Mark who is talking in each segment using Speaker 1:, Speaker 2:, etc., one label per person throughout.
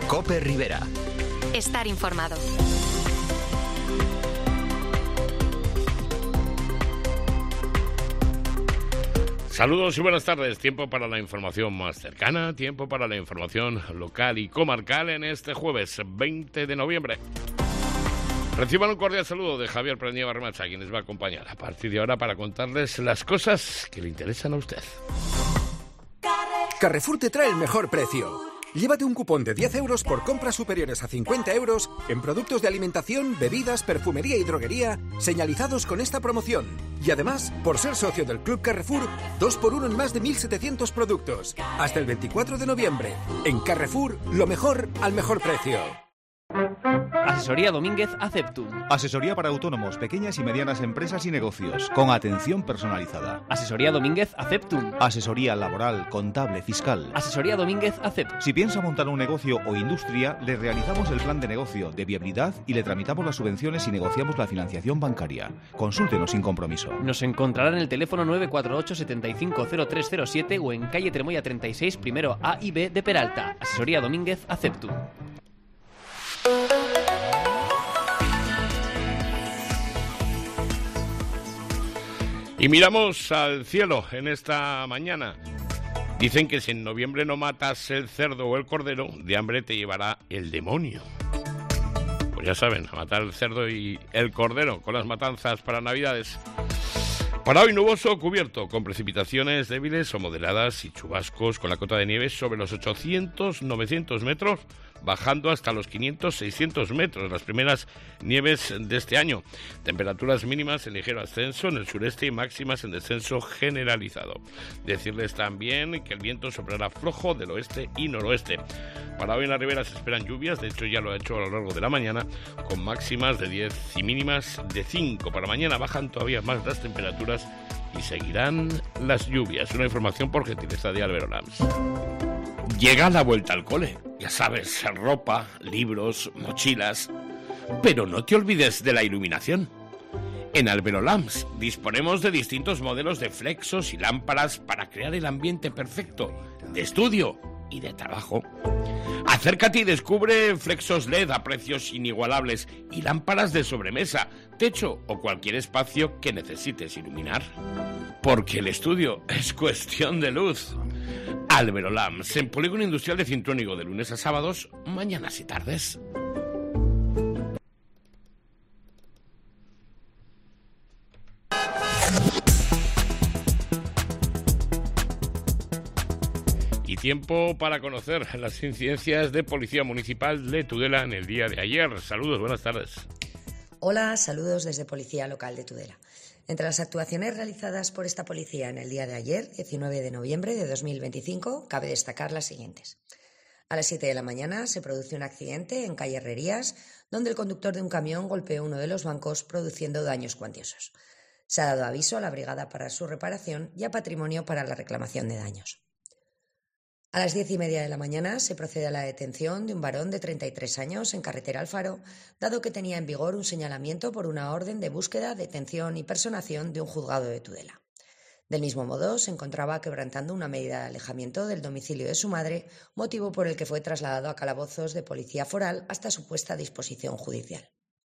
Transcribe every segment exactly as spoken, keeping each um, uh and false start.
Speaker 1: COPE Rivera.
Speaker 2: Estar informado.
Speaker 3: Saludos y buenas tardes. Tiempo para la información más cercana, tiempo para la información local y comarcal en este jueves veinte de noviembre. Reciban un cordial saludo de Javier Prendieva Remacha, quien les va a acompañar a partir de ahora para contarles las cosas que le interesan a usted.
Speaker 4: Carrefour te trae el mejor precio. Llévate un cupón de diez euros por compras superiores a cincuenta euros en productos de alimentación, bebidas, perfumería y droguería señalizados con esta promoción. Y además, por ser socio del Club Carrefour, dos por uno en más de mil setecientos productos. Hasta el veinticuatro de noviembre. En Carrefour, lo mejor al mejor precio.
Speaker 5: Asesoría Domínguez Aceptum.
Speaker 6: Asesoría para autónomos, pequeñas y medianas empresas y negocios, con atención personalizada.
Speaker 5: Asesoría Domínguez Aceptum.
Speaker 6: Asesoría laboral, contable, fiscal.
Speaker 5: Asesoría Domínguez Aceptum.
Speaker 6: Si piensa montar un negocio o industria, le realizamos el plan de negocio, de viabilidad y le tramitamos las subvenciones y negociamos la financiación bancaria. Consúltenos sin compromiso.
Speaker 5: Nos encontrará en el teléfono nueve cuatro ocho, siete cinco cero tres cero siete o en calle Tremoya treinta y seis, primero A y B de Peralta. Asesoría Domínguez Aceptum.
Speaker 3: Y miramos al cielo en esta mañana. Dicen que si en noviembre no matas el cerdo o el cordero, de hambre te llevará el demonio. Pues ya saben, a matar el cerdo y el cordero con las matanzas para Navidades. Para hoy nuboso o cubierto, con precipitaciones débiles o moderadas y chubascos con la cota de nieve sobre los ochocientos novecientos metros, bajando hasta los quinientos seiscientos metros, las primeras nieves de este año. Temperaturas mínimas en ligero ascenso en el sureste y máximas en descenso generalizado. Decirles también que el viento soplará flojo del oeste y noroeste. Para hoy en la ribera se esperan lluvias, de hecho ya lo ha hecho a lo largo de la mañana, con máximas de diez y mínimas de cinco. Para mañana bajan todavía más las temperaturas y seguirán las lluvias. Una información por gentileza de Álvaro Lams. Llega la vuelta al cole. Ya sabes, ropa, libros, mochilas. Pero no te olvides de la iluminación. En Álvaro Lams disponemos de distintos modelos de flexos y lámparas para crear el ambiente perfecto de estudio y de trabajo. Acércate y descubre flexos L E D a precios inigualables y lámparas de sobremesa, techo o cualquier espacio que necesites iluminar. Porque el estudio es cuestión de luz. Álvaro Lams, en Polígono Industrial de Cintrónigo, de lunes a sábados, mañanas y tardes. Y tiempo para conocer las incidencias de Policía Municipal de Tudela en el día de ayer. Saludos, buenas tardes.
Speaker 7: Hola, saludos desde Policía Local de Tudela. Entre las actuaciones realizadas por esta policía en el día de ayer, diecinueve de noviembre de dos mil veinticinco, cabe destacar las siguientes. A las siete de la mañana se produce un accidente en calle Herrerías, donde el conductor de un camión golpeó uno de los bancos, produciendo daños cuantiosos. Se ha dado aviso a la brigada para su reparación y a Patrimonio para la reclamación de daños. A las diez y media de la mañana se procede a la detención de un varón de treinta y tres años en carretera Alfaro, dado que tenía en vigor un señalamiento por una orden de búsqueda, detención y personación de un juzgado de Tudela. Del mismo modo, se encontraba quebrantando una medida de alejamiento del domicilio de su madre, motivo por el que fue trasladado a calabozos de policía foral hasta su puesta a disposición judicial.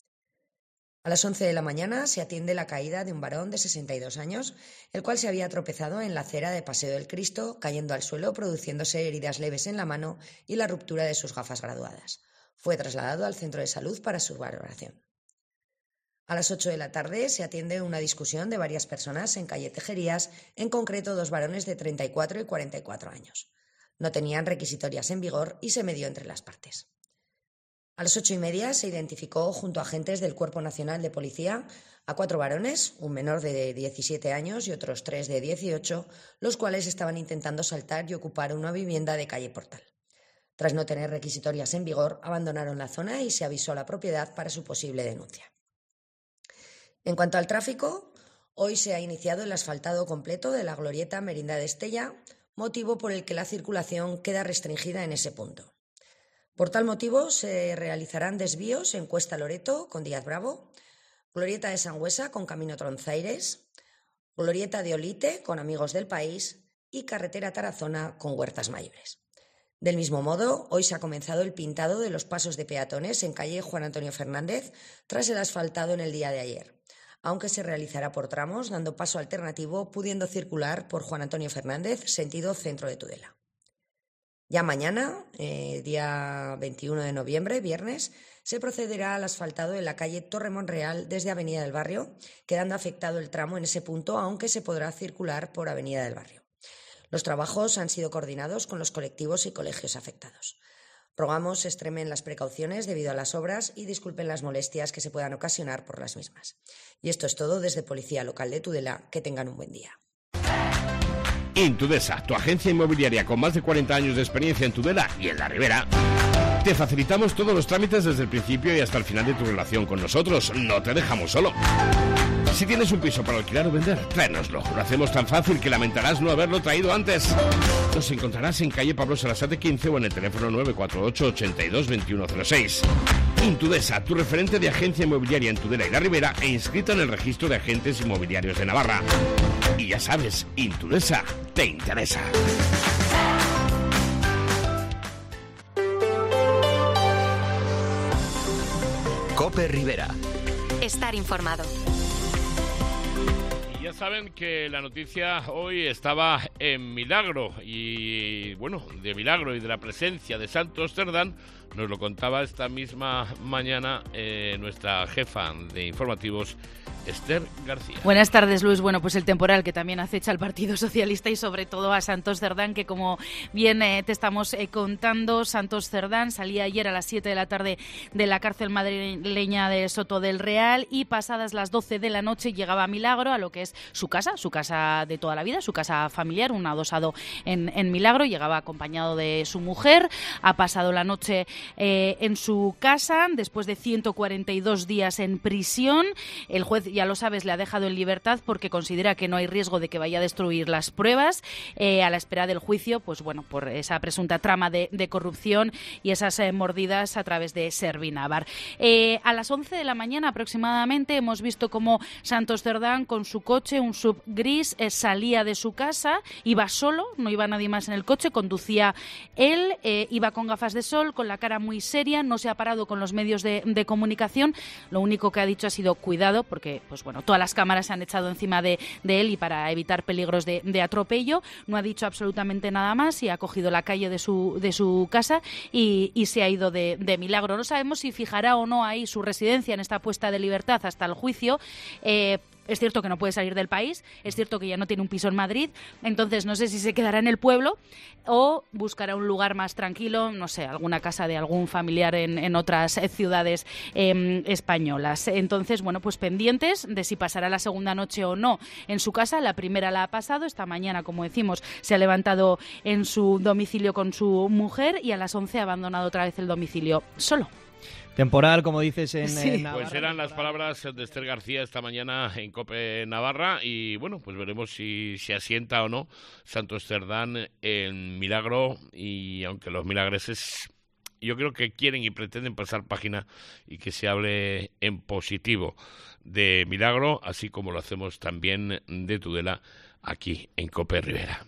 Speaker 7: A las once de la mañana se atiende la caída de un varón de sesenta y dos años, el cual se había tropezado en la acera de Paseo del Cristo, cayendo al suelo, produciéndose heridas leves en la mano y la ruptura de sus gafas graduadas. Fue trasladado al centro de salud para su valoración. A las ocho de la tarde se atiende una discusión de varias personas en calle Tejerías, en concreto dos varones de treinta y cuatro y cuarenta y cuatro años. No tenían requisitorias en vigor y se medió entre las partes. A las ocho y media se identificó junto a agentes del Cuerpo Nacional de Policía a cuatro varones, un menor de diecisiete años y otros tres de dieciocho, los cuales estaban intentando saltar y ocupar una vivienda de calle Portal. Tras no tener requisitorias en vigor, abandonaron la zona y se avisó a la propiedad para su posible denuncia. En cuanto al tráfico, hoy se ha iniciado el asfaltado completo de la glorieta Merinda de Estella, motivo por el que la circulación queda restringida en ese punto. Por tal motivo, se realizarán desvíos en Cuesta Loreto con Díaz Bravo, Glorieta de Sangüesa con Camino Tronzaires, Glorieta de Olite con Amigos del País y Carretera Tarazona con Huertas Mayores. Del mismo modo, hoy se ha comenzado el pintado de los pasos de peatones en calle Juan Antonio Fernández tras el asfaltado en el día de ayer, aunque se realizará por tramos, dando paso alternativo, pudiendo circular por Juan Antonio Fernández, sentido centro de Tudela. Ya mañana, eh, día veintiuno de noviembre, viernes, se procederá al asfaltado en la calle Torre Monreal desde Avenida del Barrio, quedando afectado el tramo en ese punto, aunque se podrá circular por Avenida del Barrio. Los trabajos han sido coordinados con los colectivos y colegios afectados. Rogamos extremen las precauciones debido a las obras y disculpen las molestias que se puedan ocasionar por las mismas. Y esto es todo desde Policía Local de Tudela. Que tengan un buen día.
Speaker 3: Intudesa, tu agencia inmobiliaria con más de cuarenta años de experiencia en Tudela y en la Ribera. Te facilitamos todos los trámites desde el principio y hasta el final de tu relación con nosotros. No te dejamos solo. Si tienes un piso para alquilar o vender, tráenoslo. Lo hacemos tan fácil que lamentarás no haberlo traído antes. Nos encontrarás en calle Pablo Sarasate quince o en el teléfono nueve cuatro ocho, ochenta y dos, veintiuno cero seis. Intudesa, tu referente de agencia inmobiliaria en Tudela y la Ribera e inscrita en el registro de agentes inmobiliarios de Navarra. Y ya sabes, Intudesa te interesa.
Speaker 1: COPE Rivera.
Speaker 2: Estar informado.
Speaker 3: Ya saben que la noticia hoy estaba en Milagro y, bueno, de Milagro y de la presencia de Santos Cerdán nos lo contaba esta misma mañana eh, nuestra jefa de informativos, Esther García.
Speaker 8: Buenas tardes, Luis. Bueno, pues el temporal que también acecha al Partido Socialista y sobre todo a Santos Cerdán, que como bien eh, te estamos eh, contando, Santos Cerdán salía ayer a las siete de la tarde de la cárcel madrileña de Soto del Real y pasadas las doce de la noche llegaba a Milagro, a lo que es su casa, su casa de toda la vida, su casa familiar, un adosado en, en Milagro. Llegaba acompañado de su mujer, ha pasado la noche eh, en su casa después de ciento cuarenta y dos días en prisión. El juez, ya lo sabes, le ha dejado en libertad porque considera que no hay riesgo de que vaya a destruir las pruebas, eh, a la espera del juicio, pues bueno, por esa presunta trama de, de corrupción y esas eh, mordidas a través de Servinavar. Eh, a las once de la mañana aproximadamente hemos visto cómo Santos Cerdán con su coche, un sub gris, eh, salía de su casa, iba solo, no iba nadie más en el coche, conducía él, eh, iba con gafas de sol, con la cara muy seria, no se ha parado con los medios de, de comunicación, lo único que ha dicho ha sido cuidado, porque pues bueno, todas las cámaras se han echado encima de, de él y para evitar peligros de, de atropello, no ha dicho absolutamente nada más y ha cogido la calle de su, de su casa y, y se ha ido de, de Milagro. No sabemos si fijará o no ahí su residencia en esta puesta de libertad hasta el juicio. Eh, Es cierto que no puede salir del país, es cierto que ya no tiene un piso en Madrid, entonces no sé si se quedará en el pueblo o buscará un lugar más tranquilo, no sé, alguna casa de algún familiar en, en otras ciudades eh, españolas. Entonces, bueno, pues pendientes de si pasará la segunda noche o no en su casa. La primera la ha pasado, esta mañana, como decimos, se ha levantado en su domicilio con su mujer y a las once ha abandonado otra vez el domicilio solo.
Speaker 9: Temporal, como dices, en,
Speaker 8: sí.
Speaker 9: en Navarra.
Speaker 3: Pues eran las palabras de Esther García esta mañana en COPE Navarra y bueno, pues veremos si se asienta o no Santos Cerdán en Milagro y aunque los milagreses yo creo que quieren y pretenden pasar página y que se hable en positivo de Milagro, así como lo hacemos también de Tudela aquí en COPE Rivera.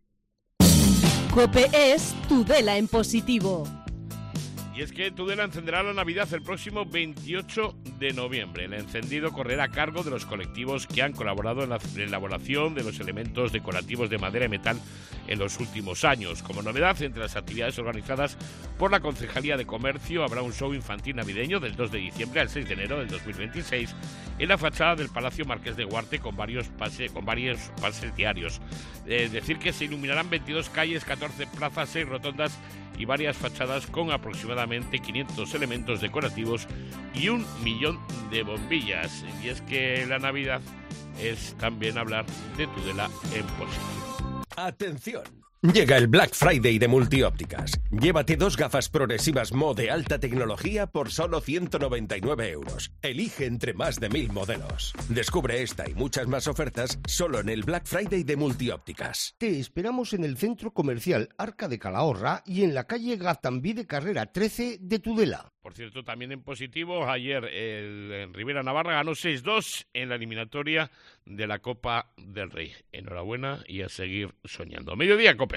Speaker 10: COPE es Tudela en positivo.
Speaker 3: Y es que Tudela encenderá la Navidad el próximo veintiocho de noviembre. El encendido correrá a cargo de los colectivos que han colaborado en la elaboración de los elementos decorativos de madera y metal en los últimos años. Como novedad, entre las actividades organizadas por la Concejalía de Comercio, habrá un show infantil navideño del dos de diciembre al seis de enero del dos mil veintiséis en la fachada del Palacio Marqués de Huarte con varios, pase, con varios pases diarios. Es decir, que se iluminarán veintidós calles, catorce plazas, seis rotondas y varias fachadas con aproximadamente quinientos elementos decorativos y un millón de bombillas. Y es que la Navidad es también hablar de Tudela en positivo.
Speaker 11: ¡Atención! Llega el Black Friday de Multiópticas. Llévate dos gafas progresivas Mo de alta tecnología por solo ciento noventa y nueve euros. Elige entre más de mil modelos. Descubre esta y muchas más ofertas solo en el Black Friday de Multiópticas.
Speaker 12: Te esperamos en el Centro Comercial Arca de Calahorra y en la calle Gaztambí de Carrera trece de Tudela.
Speaker 3: Por cierto, también en positivo, ayer el, el Rivera Navarra ganó seis dos en la eliminatoria de la Copa del Rey. Enhorabuena y a seguir soñando. Mediodía, Cope.